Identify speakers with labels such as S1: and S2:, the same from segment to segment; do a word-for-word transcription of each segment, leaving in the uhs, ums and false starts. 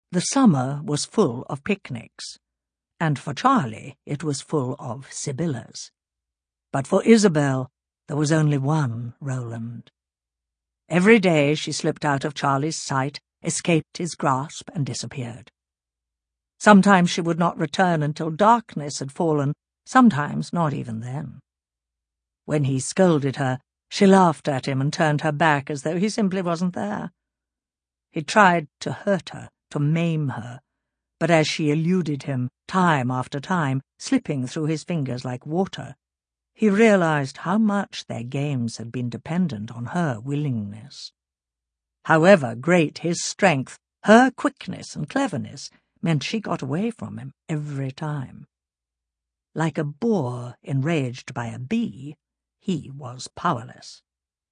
S1: The summer was full of picnics, and for Charlie it was full of Sybyllas. But for Isabel there was only one Roland. Every day she slipped out of Charlie's sight, escaped his grasp, and disappeared. Sometimes she would not return until darkness had fallen, sometimes not even then. When he scolded her, she laughed at him and turned her back as though he simply wasn't there. He tried to hurt her, to maim her, but as she eluded him time after time, slipping through his fingers like water, he realized how much their games had been dependent on her willingness. However great his strength, her quickness and cleverness meant she got away from him every time. Like a boar enraged by a bee, he was powerless.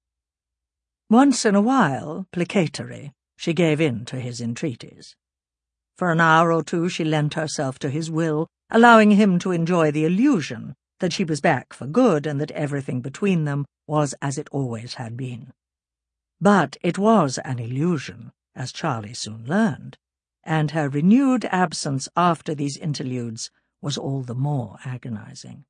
S1: Once in a while, placatory, she gave in to his entreaties. For an hour or two she lent herself to his will, allowing him to enjoy the illusion that she was back for good and that everything between them was as it always had been. But it was an illusion, as Charlie soon learned, and her renewed absence after these interludes was all the more agonizing.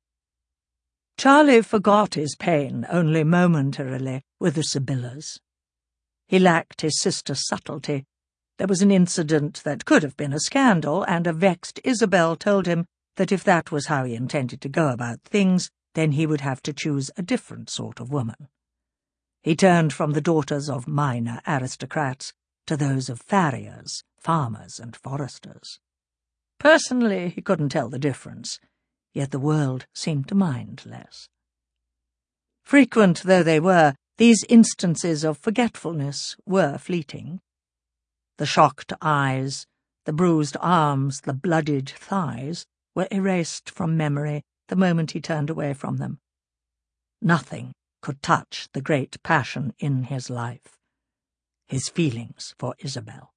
S1: Charlie forgot his pain only momentarily with the Sybyllas. He lacked his sister's subtlety. There was an incident that could have been a scandal, and a vexed Isabel told him that if that was how he intended to go about things, then he would have to choose a different sort of woman. He turned from the daughters of minor aristocrats to those of farriers, farmers, and foresters. Personally, he couldn't tell the difference, yet the world seemed to mind less. Frequent though they were, these instances of forgetfulness were fleeting. The shocked eyes, the bruised arms, the bloodied thighs were erased from memory the moment he turned away from them. Nothing could touch the great passion in his life, his feelings for Isabel.